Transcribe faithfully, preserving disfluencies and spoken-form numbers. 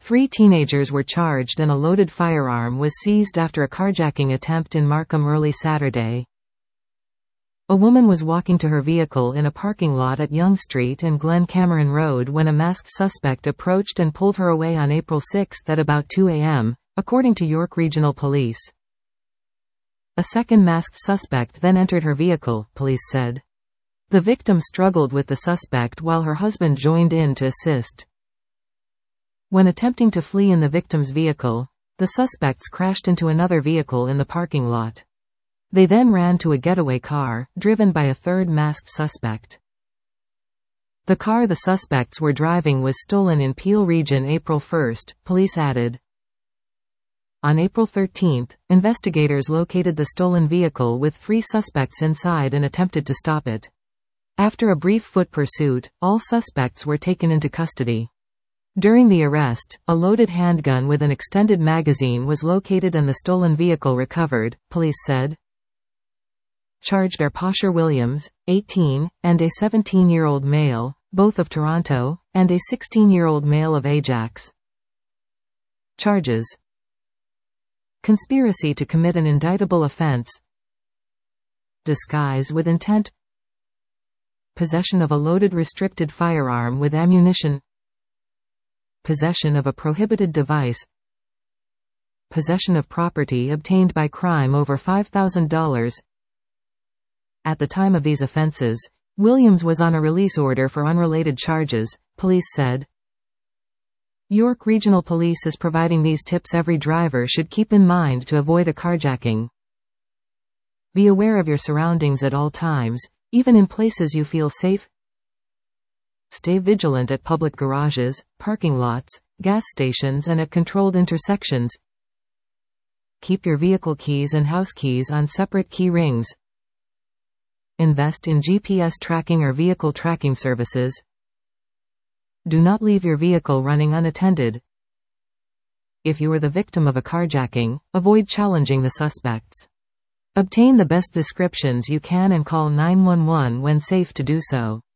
Three teenagers were charged and a loaded firearm was seized after a carjacking attempt in Markham early Saturday. A woman was walking to her vehicle in a parking lot at Yonge Street and Glen Cameron Road when a masked suspect approached and pulled her away on April sixth at about two a m, according to York Regional Police. A second masked suspect then entered her vehicle, police said. The victim struggled with the suspect while her husband joined in to assist. When attempting to flee in the victim's vehicle, the suspects crashed into another vehicle in the parking lot. They then ran to a getaway car, driven by a third masked suspect. The car the suspects were driving was stolen in Peel Region April first, police added. On April thirteenth, investigators located the stolen vehicle with three suspects inside and attempted to stop it. After a brief foot pursuit, all suspects were taken into custody. During the arrest, a loaded handgun with an extended magazine was located and the stolen vehicle recovered, police said. Charged are Posher Williams, eighteen, and a seventeen-year-old male, both of Toronto, and a sixteen-year-old male of Ajax. Charges: conspiracy to commit an indictable offense, disguise with intent, possession of a loaded restricted firearm with ammunition, possession of a prohibited device, possession of property obtained by crime over five thousand dollars. At the time of these offenses, Williams was on a release order for unrelated charges, police said. York Regional Police is providing these tips every driver should keep in mind to avoid a carjacking. Be aware of your surroundings at all times, even in places you feel safe. Stay vigilant at public garages, parking lots, gas stations and at controlled intersections. Keep your vehicle keys and house keys on separate key rings. Invest in G P S tracking or vehicle tracking services. Do not leave your vehicle running unattended. If you are the victim of a carjacking, avoid challenging the suspects. Obtain the best descriptions you can and call nine one one when safe to do so.